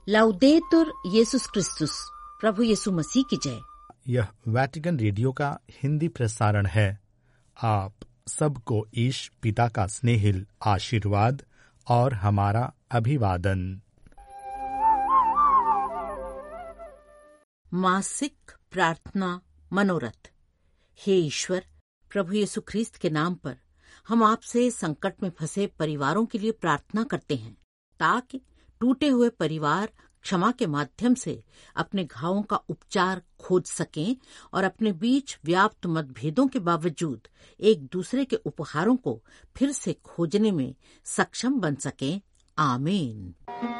लाउदेतुर येसुस क्रिस्तुस, प्रभु यीशु मसीह की जय। यह वैटिकन रेडियो का हिंदी प्रसारण है। आप सबको ईश पिता का स्नेहिल आशीर्वाद और हमारा अभिवादन। मासिक प्रार्थना मनोरथ। हे ईश्वर, प्रभु यीशु ख्रीस्त के नाम पर हम आपसे संकट में फंसे परिवारों के लिए प्रार्थना करते हैं, ताकि टूटे हुए परिवार क्षमा के माध्यम से अपने घावों का उपचार खोज सकें और अपने बीच व्याप्त मतभेदों के बावजूद एक दूसरे के उपहारों को फिर से खोजने में सक्षम बन सकें। आमीन।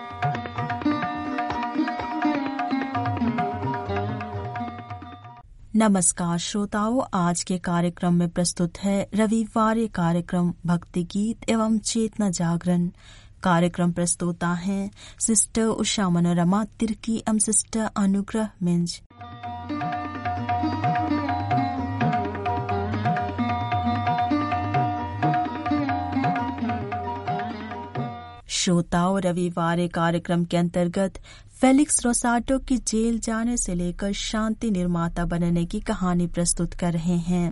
नमस्कार श्रोताओं, आज के कार्यक्रम में प्रस्तुत है रविवार कार्यक्रम भक्ति गीत एवं चेतना जागरण। कार्यक्रम प्रस्तुता हैं सिस्टर उषा मनोरमा तिर्की एवं सिस्टर अनुग्रह मिंज। श्रोताओं, रविवार कार्यक्रम के अंतर्गत फेलिक्स रोसाटो की जेल जाने से लेकर शांति निर्माता बनने की कहानी प्रस्तुत कर रहे हैं।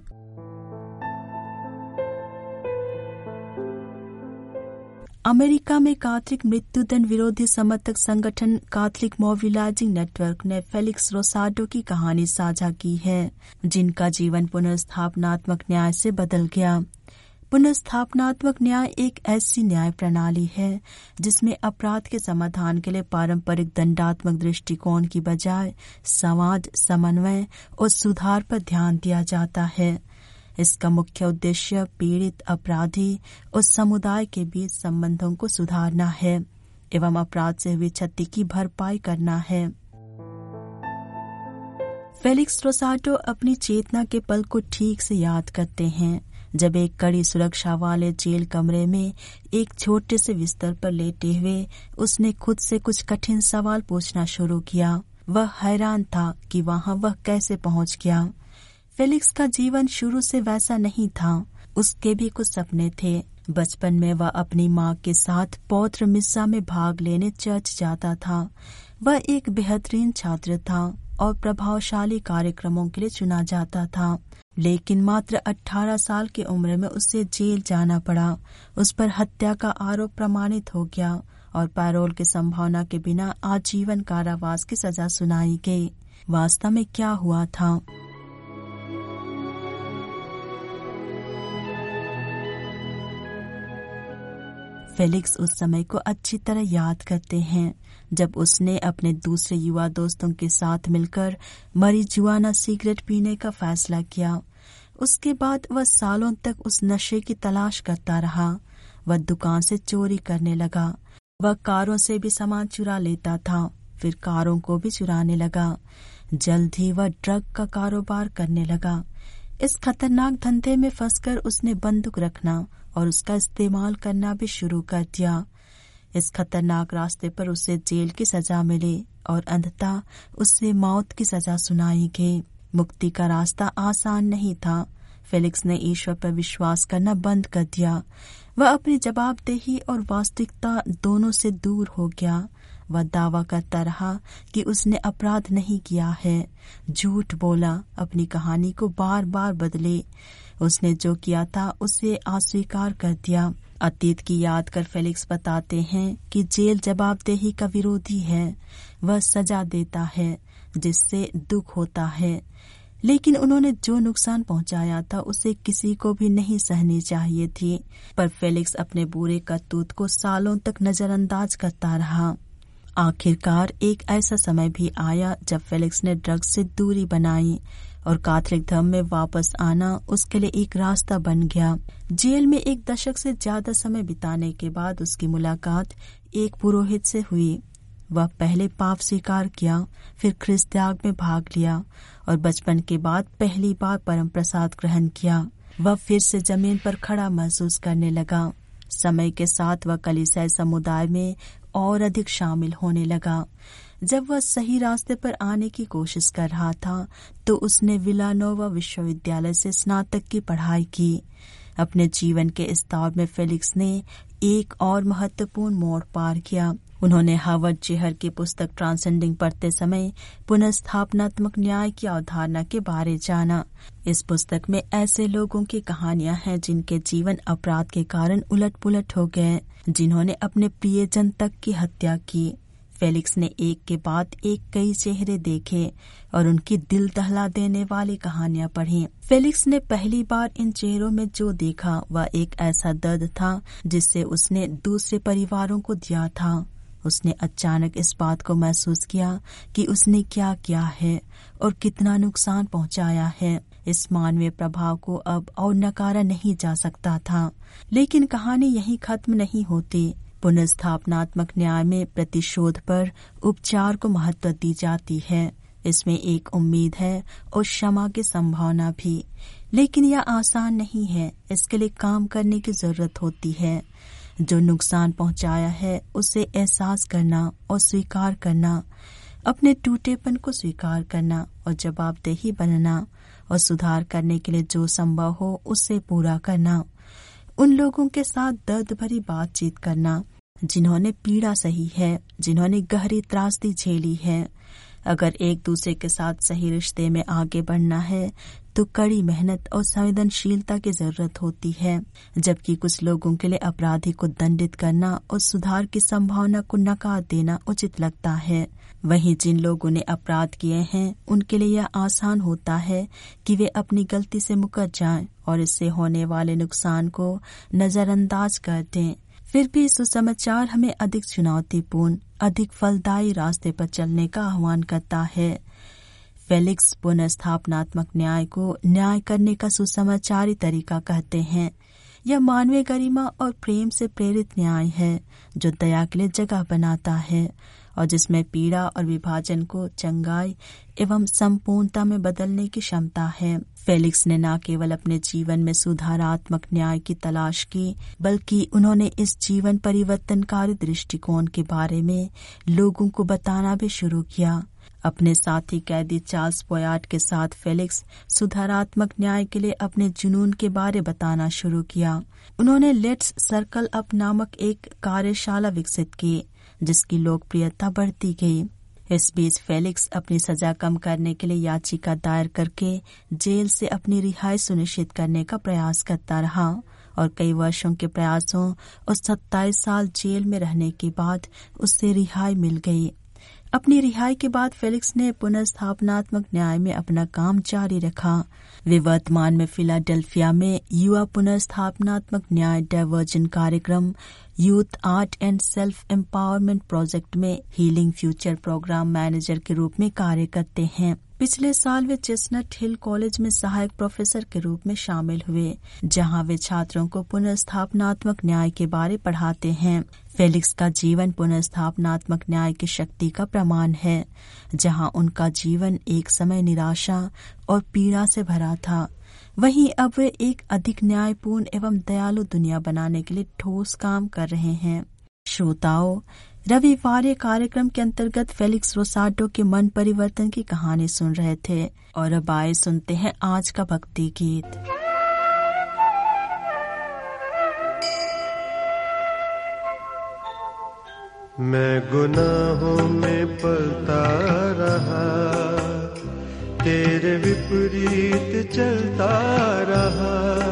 अमेरिका में कैथोलिक मृत्युदंड विरोधी समर्थक संगठन कैथोलिक मोबिलाइजिंग नेटवर्क ने फेलिक्स रोसाटो की कहानी साझा की है, जिनका जीवन पुनर्स्थापनात्मक न्याय से बदल गया। पुनर्स्थापनात्मक न्याय एक ऐसी न्याय प्रणाली है जिसमें अपराध के समाधान के लिए पारंपरिक दंडात्मक दृष्टिकोण की बजाय संवाद, समन्वय और सुधार पर ध्यान दिया जाता है। इसका मुख्य उद्देश्य पीड़ित अपराधी और समुदाय के बीच संबंधों को सुधारना है एवं अपराध से हुई क्षति की भरपाई करना है। फेलिक्स रोसाटो अपनी चेतना के पल को ठीक से याद करते हैं, जब एक कड़ी सुरक्षा वाले जेल कमरे में एक छोटे से बिस्तर पर लेटे हुए उसने खुद से कुछ कठिन सवाल पूछना शुरू किया। वह हैरान था कि वहां वह कैसे पहुंच गया। फेलिक्स का जीवन शुरू से वैसा नहीं था। उसके भी कुछ सपने थे। बचपन में वह अपनी माँ के साथ पौत्र मिस्सा में भाग लेने चर्च जाता था। वह एक बेहतरीन छात्र था और प्रभावशाली कार्यक्रमों के लिए चुना जाता था, लेकिन मात्र 18 साल की उम्र में उसे जेल जाना पड़ा। उस पर हत्या का आरोप प्रमाणित हो गया और पैरोल की संभावना के बिना आजीवन कारावास की सजा सुनाई गई। वास्तव में क्या हुआ था? फेलिक्स उस समय को अच्छी तरह याद करते हैं, जब उसने अपने दूसरे युवा दोस्तों के साथ मिलकर marijuana सिगरेट पीने का फैसला किया। उसके बाद वह सालों तक उस नशे की तलाश करता रहा। वह दुकान से चोरी करने लगा। वह कारों से भी सामान चुरा लेता था, फिर कारों को भी चुराने लगा। जल्द ही वह ड्रग का कारोबार करने लगा। इस खतरनाक धंधे में फंसकर उसने बंदूक रखना और उसका इस्तेमाल करना भी शुरू कर दिया। इस खतरनाक रास्ते पर उसे जेल की सजा मिली और अंततः उसे मौत की सजा सुनाई गई। मुक्ति का रास्ता आसान नहीं था। फेलिक्स ने ईश्वर पर विश्वास करना बंद कर दिया। वह अपनी जवाबदेही और वास्तविकता दोनों से दूर हो गया। वह दावा करता रहा कि उसने अपराध नहीं किया है, झूठ बोला, अपनी कहानी को बार बार बदले। उसने जो किया था उसे अस्वीकार कर दिया। अतीत की याद कर फेलिक्स बताते हैं कि जेल जवाबदेही का विरोधी है। वह सजा देता है जिससे दुख होता है, लेकिन उन्होंने जो नुकसान पहुंचाया था उसे किसी को भी नहीं सहनी चाहिए थी। पर फेलिक्स अपने बुरे करतूत को सालों तक नजरअंदाज करता रहा। आखिरकार एक ऐसा समय भी आया जब फेलिक्स ने ड्रग्स से दूरी बनाई और कैथोलिक धर्म में वापस आना उसके लिए एक रास्ता बन गया। जेल में एक दशक से ज्यादा समय बिताने के बाद उसकी मुलाकात एक पुरोहित से हुई। वह पहले पाप स्वीकार किया, फिर ख्रिस्त त्याग में भाग लिया और बचपन के बाद पहली बार परम प्रसाद ग्रहण किया। वह फिर से जमीन पर खड़ा महसूस करने लगा। समय के साथ वह कलीसियाई समुदाय में और अधिक शामिल होने लगा। जब वह सही रास्ते पर आने की कोशिश कर रहा था तो उसने विलानोवा विश्वविद्यालय से स्नातक की पढ़ाई की। अपने जीवन के इस दौर में फेलिक्स ने एक और महत्वपूर्ण मोड़ पार किया। उन्होंने हार्वर्ड जेहर की पुस्तक ट्रांसेंडिंग पढ़ते समय पुनर्स्थापनात्मक न्याय की अवधारणा के बारे जाना। इस पुस्तक में ऐसे लोगों की कहानियां हैं जिनके जीवन अपराध के कारण उलट-पुलट हो गए, जिन्होंने अपने प्रियजन तक की हत्या की। फेलिक्स ने एक के बाद एक कई चेहरे देखे और उनकी दिल दहला देने वाली कहानियां पढ़ी। फेलिक्स ने पहली बार इन चेहरों में जो देखा वह एक ऐसा दर्द था जिससे उसने दूसरे परिवारों को दिया था। उसने अचानक इस बात को महसूस किया कि उसने क्या किया है और कितना नुकसान पहुंचाया है। इस मानवीय प्रभाव को अब और नकारा नहीं जा सकता था। लेकिन कहानी यहीं खत्म नहीं होती। पुनर्स्थापनात्मक न्याय में प्रतिशोध पर उपचार को महत्व दी जाती है। इसमें एक उम्मीद है और क्षमा की संभावना भी। लेकिन यह आसान नहीं है। इसके लिए काम करने की जरूरत होती है। जो नुकसान पहुंचाया है उसे एहसास करना और स्वीकार करना, अपने टूटेपन को स्वीकार करना और जवाबदेही बनना और सुधार करने के लिए जो संभव हो उससे पूरा करना। उन लोगों के साथ दर्द भरी बातचीत करना जिन्होंने पीड़ा सही है, जिन्होंने गहरी त्रासदी झेली है। अगर एक दूसरे के साथ सही रिश्ते में आगे बढ़ना है तो कड़ी मेहनत और संवेदनशीलता की जरूरत होती है, जबकि कुछ लोगों के लिए अपराधी को दंडित करना और सुधार की संभावना को नकार देना उचित लगता है। वहीं जिन लोगों ने अपराध किए हैं उनके लिए यह आसान होता है कि वे अपनी गलती से मुकर जाएं और इससे होने वाले नुकसान को नजरअंदाज कर दें। फिर भी सुसमाचार हमें अधिक चुनौतीपूर्ण, अधिक फलदायी रास्ते पर चलने का आह्वान करता है। फेलिक्स पुनर्स्थापनात्मक न्याय को न्याय करने का सुसमाचारी तरीका कहते हैं। यह मानवीय गरिमा और प्रेम से प्रेरित न्याय है जो दया के लिए जगह बनाता है और जिसमें पीड़ा और विभाजन को चंगाई एवं संपूर्णता में बदलने की क्षमता है। फेलिक्स ने न केवल अपने जीवन में सुधारात्मक न्याय की तलाश की, बल्कि उन्होंने इस जीवन परिवर्तनकारी दृष्टिकोण के बारे में लोगों को बताना भी शुरू किया। अपने साथी कैदी चार्ल्स पोयाट के साथ फेलिक्स सुधारात्मक न्याय के लिए अपने जुनून के बारे बताना शुरू किया। उन्होंने लेट्स सर्कल अप नामक एक कार्यशाला विकसित की जिसकी लोकप्रियता बढ़ती गई। इस बीच फेलिक्स अपनी सजा कम करने के लिए याचिका दायर करके जेल से अपनी रिहाई सुनिश्चित करने का प्रयास करता रहा और कई वर्षों के प्रयासों और 27 साल जेल में रहने के बाद उससे रिहाई मिल गई। अपनी रिहाई के बाद फेलिक्स ने पुनर्स्थापनात्मक न्याय में अपना काम जारी रखा। वे वर्तमान में फिलाडेल्फिया में युवा पुनर्स्थापनात्मक न्याय डायवर्जन कार्यक्रम Youth Art and Self Empowerment Project में हीलिंग फ्यूचर प्रोग्राम मैनेजर के रूप में कार्य करते हैं। पिछले साल वे चेस्टनट हिल कॉलेज में सहायक प्रोफेसर के रूप में शामिल हुए, जहां वे छात्रों को पुनर्स्थापनात्मक न्याय के बारे पढ़ाते हैं। फेलिक्स का जीवन पुनर्स्थापनात्मक न्याय की शक्ति का प्रमाण है। जहां उनका जीवन एक समय निराशा और पीड़ा से भरा था, वहीं अब वे एक अधिक न्यायपूर्ण एवं दयालु दुनिया बनाने के लिए ठोस काम कर रहे हैं। श्रोताओं, रविवार कार्यक्रम के अंतर्गत फेलिक्स रोसाडो के मन परिवर्तन की कहानी सुन रहे थे और अब आए सुनते हैं आज का भक्ति गीत। मैं गुनाहों में पलता रहा, तेरे विपरीत चलता रहा,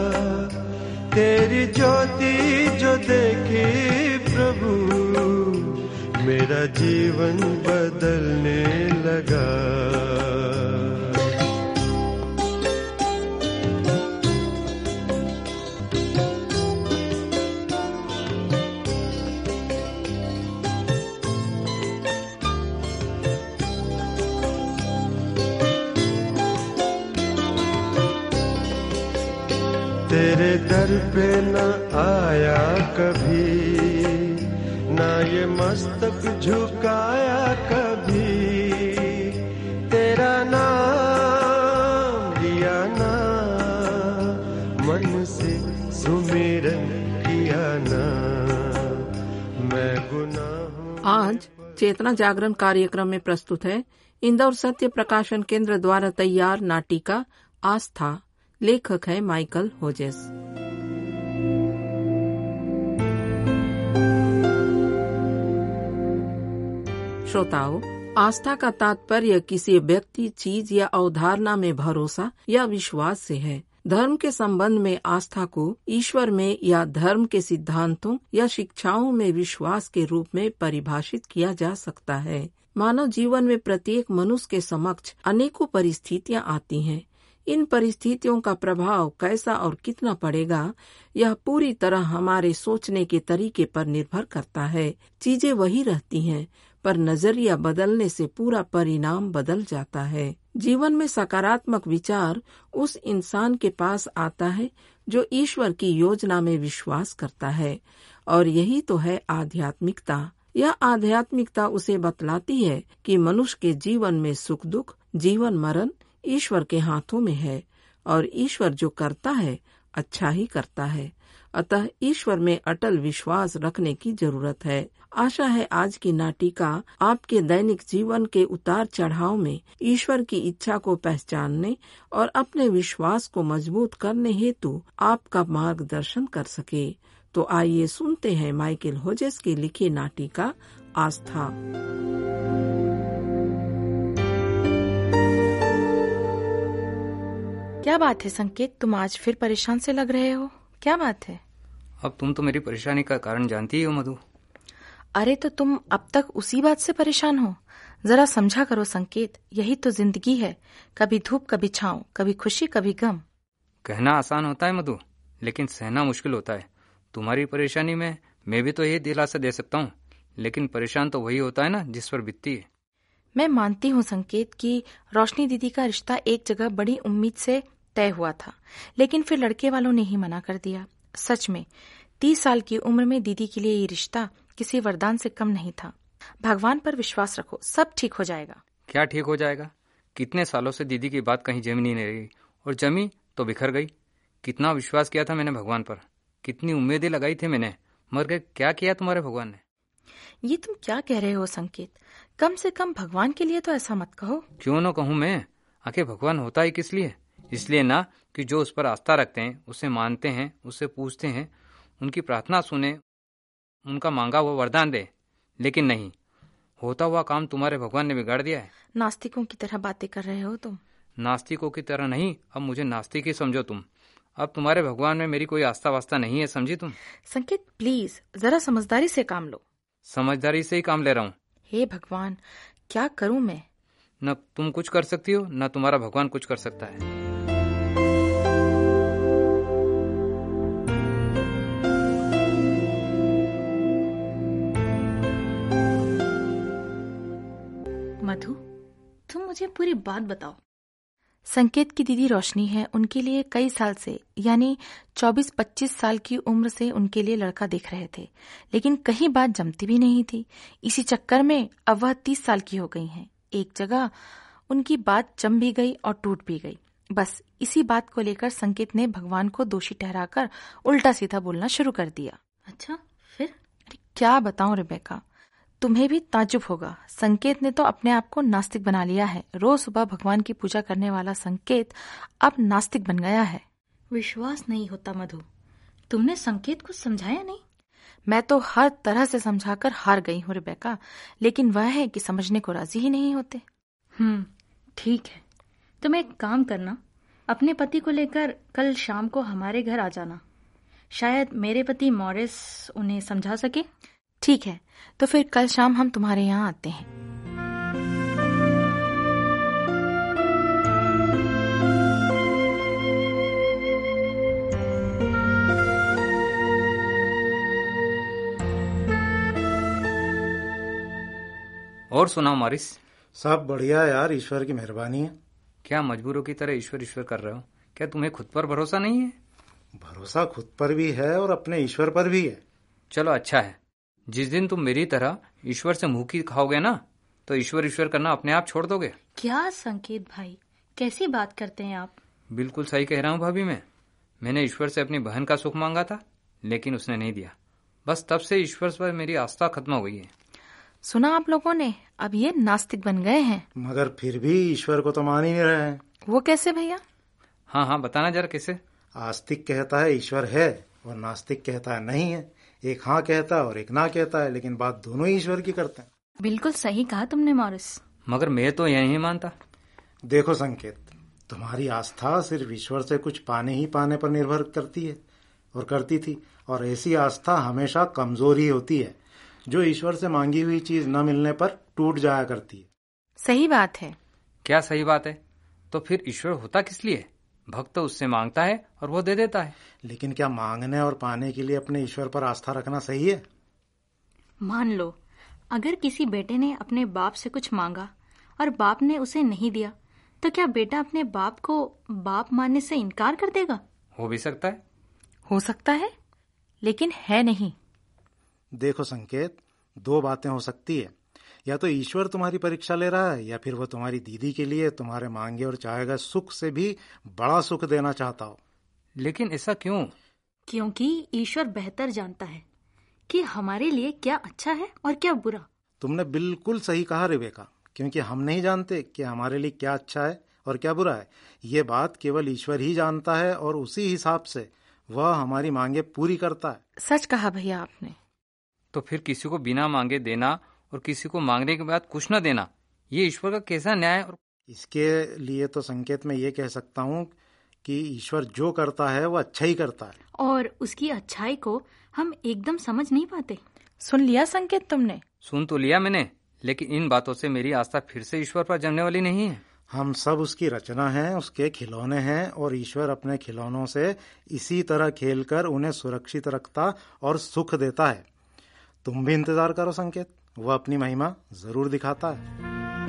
तेरी ज्योति जो देखी प्रभु, मेरा जीवन बदलने लगा। तेरे दर पे न आया कभी, ना ये मस्तक झुकाया कभी, तेरा नाम लिया ना, मन से सुमिरन किया ना, मैं गुनाहों। आज चेतना जागरण कार्यक्रम में प्रस्तुत है इंदौर सत्य प्रकाशन केंद्र द्वारा तैयार नाटिका आस्था। लेखक है माइकल होजेस। श्रोताओं, आस्था का तात्पर्य किसी व्यक्ति, चीज या अवधारणा में भरोसा या विश्वास से है। धर्म के संबंध में आस्था को ईश्वर में या धर्म के सिद्धांतों या शिक्षाओं में विश्वास के रूप में परिभाषित किया जा सकता है। मानव जीवन में प्रत्येक मनुष्य के समक्ष अनेकों परिस्थितियां आती हैं। इन परिस्थितियों का प्रभाव कैसा और कितना पड़ेगा, यह पूरी तरह हमारे सोचने के तरीके पर निर्भर करता है। चीजें वही रहती हैं, पर नजरिया बदलने से पूरा परिणाम बदल जाता है। जीवन में सकारात्मक विचार उस इंसान के पास आता है जो ईश्वर की योजना में विश्वास करता है, और यही तो है आध्यात्मिकता। यह आध्यात्मिकता उसे बतलाती है कि मनुष्य के जीवन में सुख दुख, जीवन मरण ईश्वर के हाथों में है, और ईश्वर जो करता है अच्छा ही करता है। अतः ईश्वर में अटल विश्वास रखने की जरूरत है। आशा है आज की नाटिका आपके दैनिक जीवन के उतार चढ़ाव में ईश्वर की इच्छा को पहचानने और अपने विश्वास को मजबूत करने हेतु आपका मार्गदर्शन कर सके। तो आइए सुनते हैं माइकल होजेस की लिखी नाटिका आस्था। क्या बात है संकेत, तुम आज फिर परेशान से लग रहे हो, क्या बात है? अब तुम तो मेरी परेशानी का कारण जानती ही हो मधु। अरे तो तुम अब तक उसी बात से परेशान हो? जरा समझा करो संकेत, यही तो जिंदगी है, कभी धूप कभी छाँव, कभी खुशी कभी गम। कहना आसान होता है मधु, लेकिन सहना मुश्किल होता है। तुम्हारी परेशानी में मैं भी तो यही दिलासा दे सकता हूँ, लेकिन परेशान तो वही होता है ना जिस पर बीतती है। मैं मानती हूँ संकेत कि रोशनी दीदी का रिश्ता एक जगह बड़ी उम्मीद से तय हुआ था, लेकिन फिर लड़के वालों ने ही मना कर दिया। सच में 30 साल की उम्र में दीदी के लिए ये रिश्ता किसी वरदान से कम नहीं था। भगवान पर विश्वास रखो, सब ठीक हो जाएगा। क्या ठीक हो जाएगा? कितने सालों से दीदी की बात कहीं जमी नहीं रही, और जमी तो बिखर गई। कितना विश्वास किया था मैंने भगवान पर, कितनी उम्मीदें लगाई थी मैंने, मगर क्या किया तुम्हारे भगवान ने? ये तुम क्या कह रहे हो संकेत? कम से कम भगवान के लिए तो ऐसा मत कहो। क्यों न कहूँ मैं? आखिर भगवान होता ही किस लिए? इसलिए ना कि जो उस पर आस्था रखते हैं, उसे मानते हैं, उससे पूछते हैं, उनकी प्रार्थना सुने, उनका मांगा हुआ वरदान दे। लेकिन नहीं, होता हुआ काम तुम्हारे भगवान ने बिगाड़ दिया है। नास्तिकों की तरह बातें कर रहे हो तुम। नास्तिकों की तरह नहीं, अब मुझे नास्तिक ही समझो तुम। अब तुम्हारे भगवान में मेरी कोई आस्था वास्ता नहीं है, समझी तुम? संकेत प्लीज जरा समझदारी से काम लो। समझदारी से ही काम ले रहा हूँ। हे भगवान, क्या करूं मैं? न तुम कुछ कर सकती हो, न तुम्हारा भगवान कुछ कर सकता है। मधु, तुम मुझे पूरी बात बताओ। संकेत की दीदी रोशनी है, उनके लिए कई साल से, यानी 24-25 साल की उम्र से उनके लिए लड़का देख रहे थे, लेकिन कहीं बात जमती भी नहीं थी। इसी चक्कर में अब वह 30 साल की हो गई हैं। एक जगह उनकी बात जम भी गई और टूट भी गई। बस इसी बात को लेकर संकेत ने भगवान को दोषी ठहराकर उल्टा सीधा बोलना शुरू कर दिया। अच्छा, फिर? अरे क्या बताऊं रेबेका, तुम्हें भी ताज्जुब होगा। संकेत ने तो अपने आप को नास्तिक बना लिया है। रोज सुबह भगवान की पूजा करने वाला संकेत अब नास्तिक बन गया है। विश्वास नहीं होता मधु, तुमने संकेत को समझाया नहीं? मैं तो हर तरह से समझाकर हार गई हूँ रेबेका, लेकिन वह है कि समझने को राजी ही नहीं होते। ठीक है, तुम एक काम करना, अपने पति को लेकर कल शाम को हमारे घर आ जाना। शायद मेरे पति मॉरिस उन्हें समझा सके। ठीक है, तो फिर कल शाम हम तुम्हारे यहाँ आते हैं। और सुनाओ मॉरिस। सब बढ़िया यार, ईश्वर की मेहरबानी है। क्या मजबूरों की तरह ईश्वर ईश्वर कर रहे हो? क्या तुम्हें खुद पर भरोसा नहीं है? भरोसा खुद पर भी है और अपने ईश्वर पर भी है। चलो अच्छा है, जिस दिन तुम मेरी तरह ईश्वर से मुंह की खाओगे ना, तो ईश्वर ईश्वर करना अपने आप छोड़ दोगे। क्या संकेत भाई, कैसी बात करते हैं आप? बिल्कुल सही कह रहा हूँ भाभी। मैंने ईश्वर से अपनी बहन का सुख मांगा था, लेकिन उसने नहीं दिया। बस तब से ईश्वर पर मेरी आस्था खत्म हो गई है। सुना आप लोगों ने, अब ये नास्तिक बन गए हैं। मगर फिर भी ईश्वर को तो मान ही नहीं रहे हैं। वो कैसे भैया? हाँ, बताना जरा कैसे। आस्तिक कहता है ईश्वर है, और नास्तिक कहता है नहीं है। एक हाँ कहता है और एक ना कहता है, लेकिन बात दोनों ही ईश्वर की करते हैं। बिल्कुल सही कहा तुमने मॉरिस। मगर मैं तो यह नहीं मानता। देखो संकेत, तुम्हारी आस्था सिर्फ ईश्वर से कुछ पाने ही पाने पर निर्भर करती है और करती थी, और ऐसी आस्था हमेशा कमजोर ही होती है, जो ईश्वर से मांगी हुई चीज न मिलने पर टूट जाया करती है। सही बात है। क्या सही बात है? तो फिर ईश्वर होता किस लिए? भक्त उससे मांगता है और वो दे देता है। लेकिन क्या मांगने और पाने के लिए अपने ईश्वर पर आस्था रखना सही है? मान लो अगर किसी बेटे ने अपने बाप से कुछ मांगा और बाप ने उसे नहीं दिया, तो क्या बेटा अपने बाप को बाप मानने से इनकार कर देगा? हो भी सकता है। हो सकता है, लेकिन है नहीं। देखो संकेत, दो बातें हो सकती है। या तो ईश्वर तुम्हारी परीक्षा ले रहा है, या फिर वो तुम्हारी दीदी के लिए तुम्हारे मांगे और चाहे गए सुख से भी बड़ा सुख देना चाहता हो। लेकिन ऐसा क्यों? क्योंकि ईश्वर बेहतर जानता है कि हमारे लिए क्या अच्छा है और क्या बुरा। तुमने बिल्कुल सही कहा रेबेका, क्योंकि हम नहीं जानते कि हमारे लिए क्या अच्छा है और क्या बुरा है। ये बात केवल ईश्वर ही जानता है, और उसी हिसाब से वह हमारी मांगे पूरी करता है। सच कहा भैया आपने। तो फिर किसी को बिना मांगे देना और किसी को मांगने के बाद कुछ न देना, ये ईश्वर का कैसा न्याय? और इसके लिए तो संकेत में ये कह सकता हूँ कि ईश्वर जो करता है वो अच्छा ही करता है, और उसकी अच्छाई को हम एकदम समझ नहीं पाते। सुन लिया संकेत तुमने? सुन तो लिया मैंने, लेकिन इन बातों से मेरी आस्था फिर से ईश्वर पर जमने वाली नहीं है। हम सब उसकी रचना हैं, उसके खिलौने हैं, और ईश्वर अपने खिलौनों से इसी तरह खेलकर उन्हें सुरक्षित रखता और सुख देता है। तुम भी इंतजार करो संकेत, वह अपनी महिमा जरूर दिखाता है।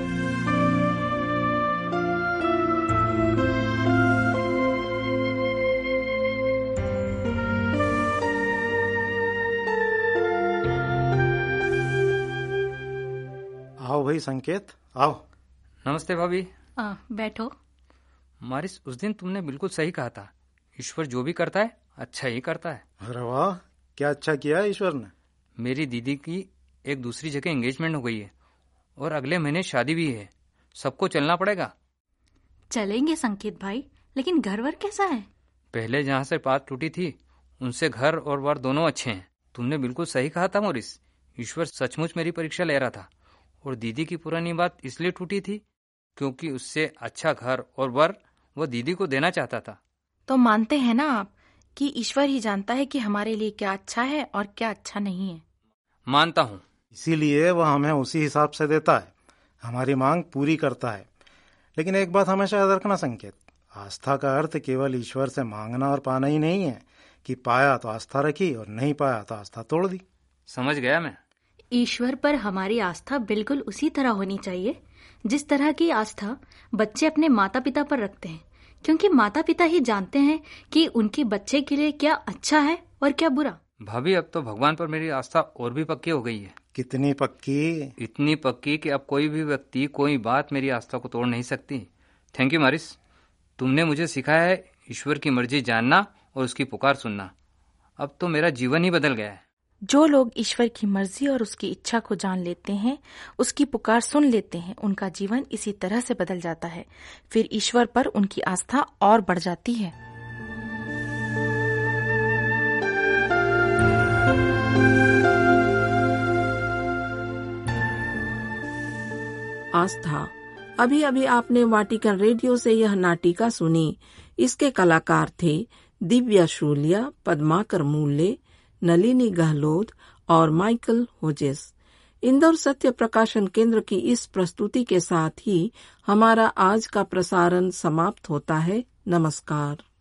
आओ भाई संकेत, आओ। नमस्ते भाभी। बैठो। मारिस, उस दिन तुमने बिल्कुल सही कहा था, ईश्वर जो भी करता है अच्छा ही करता है। अरे वाह, क्या अच्छा किया है ईश्वर ने। मेरी दीदी की एक दूसरी जगह एंगेजमेंट हो गई है और अगले महीने शादी भी है। सबको चलना पड़ेगा। चलेंगे संकेत भाई, लेकिन घर वर कैसा है? पहले जहाँ से बात टूटी थी उनसे घर और वर दोनों अच्छे हैं। तुमने बिल्कुल सही कहा था मोरिस, ईश्वर सचमुच मेरी परीक्षा ले रहा था। और दीदी की पुरानी बात इसलिए टूटी थी क्योंकि उससे अच्छा घर और वर वो दीदी को देना चाहता था। तो मानते हैं ना आप कि ईश्वर ही जानता है कि हमारे लिए क्या अच्छा है और क्या अच्छा नहीं है? मानता हूँ। इसीलिए वह हमें उसी हिसाब से देता है, हमारी मांग पूरी करता है। लेकिन एक बात हमेशा याद रखना संकेत, आस्था का अर्थ केवल ईश्वर से मांगना और पाना ही नहीं है कि पाया तो आस्था रखी और नहीं पाया तो आस्था तोड़ दी। समझ गया मैं। ईश्वर पर हमारी आस्था बिल्कुल उसी तरह होनी चाहिए जिस तरह की आस्था बच्चे अपने माता पिता पर रखते हैं, क्योंकि माता पिता ही जानते हैं कि उनके बच्चे के लिए क्या अच्छा है और क्या बुरा। भाभी, अब तो भगवान पर मेरी आस्था और भी पक्की हो गई है। कितनी पक्की? इतनी पक्की कि अब कोई भी व्यक्ति, कोई बात मेरी आस्था को तोड़ नहीं सकती। थैंक यू मारिस, तुमने मुझे सिखाया है ईश्वर की मर्जी जानना और उसकी पुकार सुनना। अब तो मेरा जीवन ही बदल गया है। जो लोग ईश्वर की मर्जी और उसकी इच्छा को जान लेते हैं, उसकी पुकार सुन लेते हैं, उनका जीवन इसी तरह से बदल जाता है। फिर ईश्वर पर उनकी आस्था और बढ़ जाती है। आस्था। अभी अभी आपने वाटिकन रेडियो से यह नाटिका सुनी। इसके कलाकार थे दिव्या शूलिया, पद्माकर मूल्य, नलिनी गहलोत और माइकल होजेस। इंदौर सत्य प्रकाशन केंद्र की इस प्रस्तुति के साथ ही हमारा आज का प्रसारण समाप्त होता है। नमस्कार।